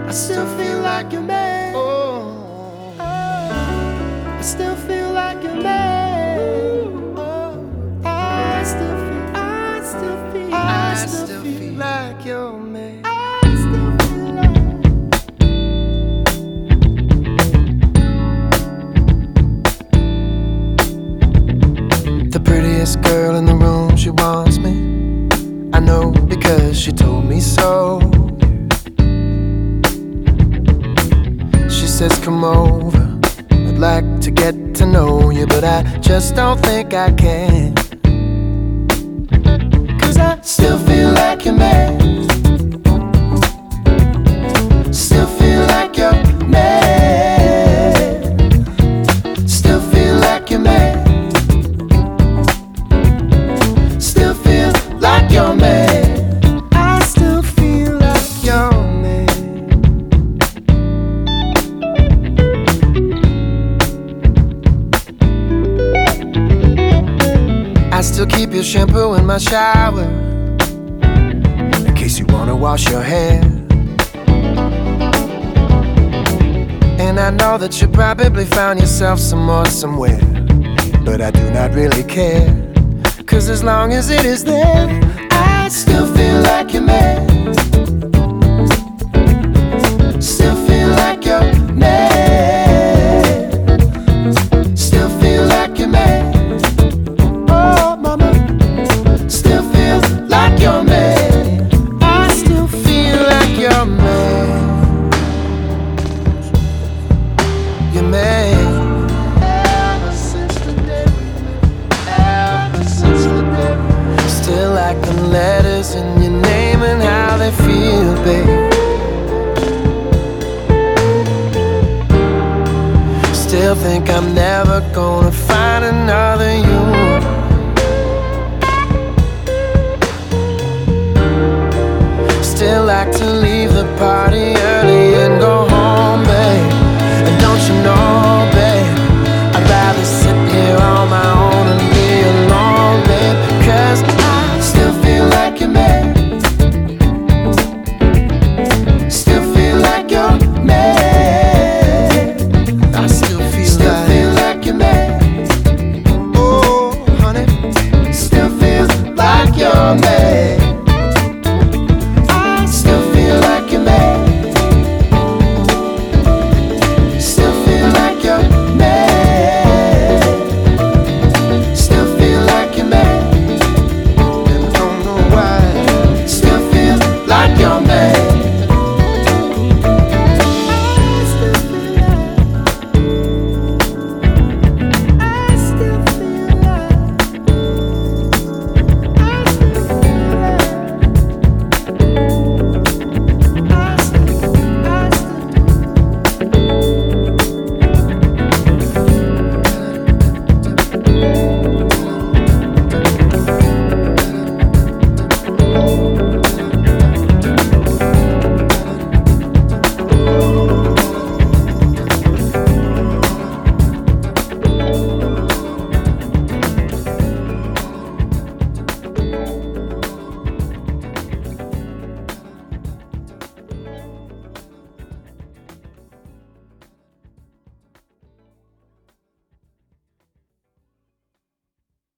I still feel like your man. Oh, I still feel like your man. Oh, I still feel like your man. I still feel like. The prettiest girl in the room, she wants me. I know because she told me so. She says come over, I'd like to get to know you, but I just don't think I can. 'Cause I still feel like your man. Still feel like your man. Still feel like your man. Still feel like your man. I still feel like your man. I still keep your shampoo in my shower in case you wanna wash your hair. And I know that you probably found yourself some more somewhere, but I do not really care. 'Cause as long as it is there, I still feel like your man. Still feel like your man. Still feel like your man. Oh, mama. Still feel like your man. I still feel like your man. Your man. Ever since the day we met. Ever since the day we met. Still like the letters in your name and how they feel, babe. Still think I'm never gonna find another you. Still like to leave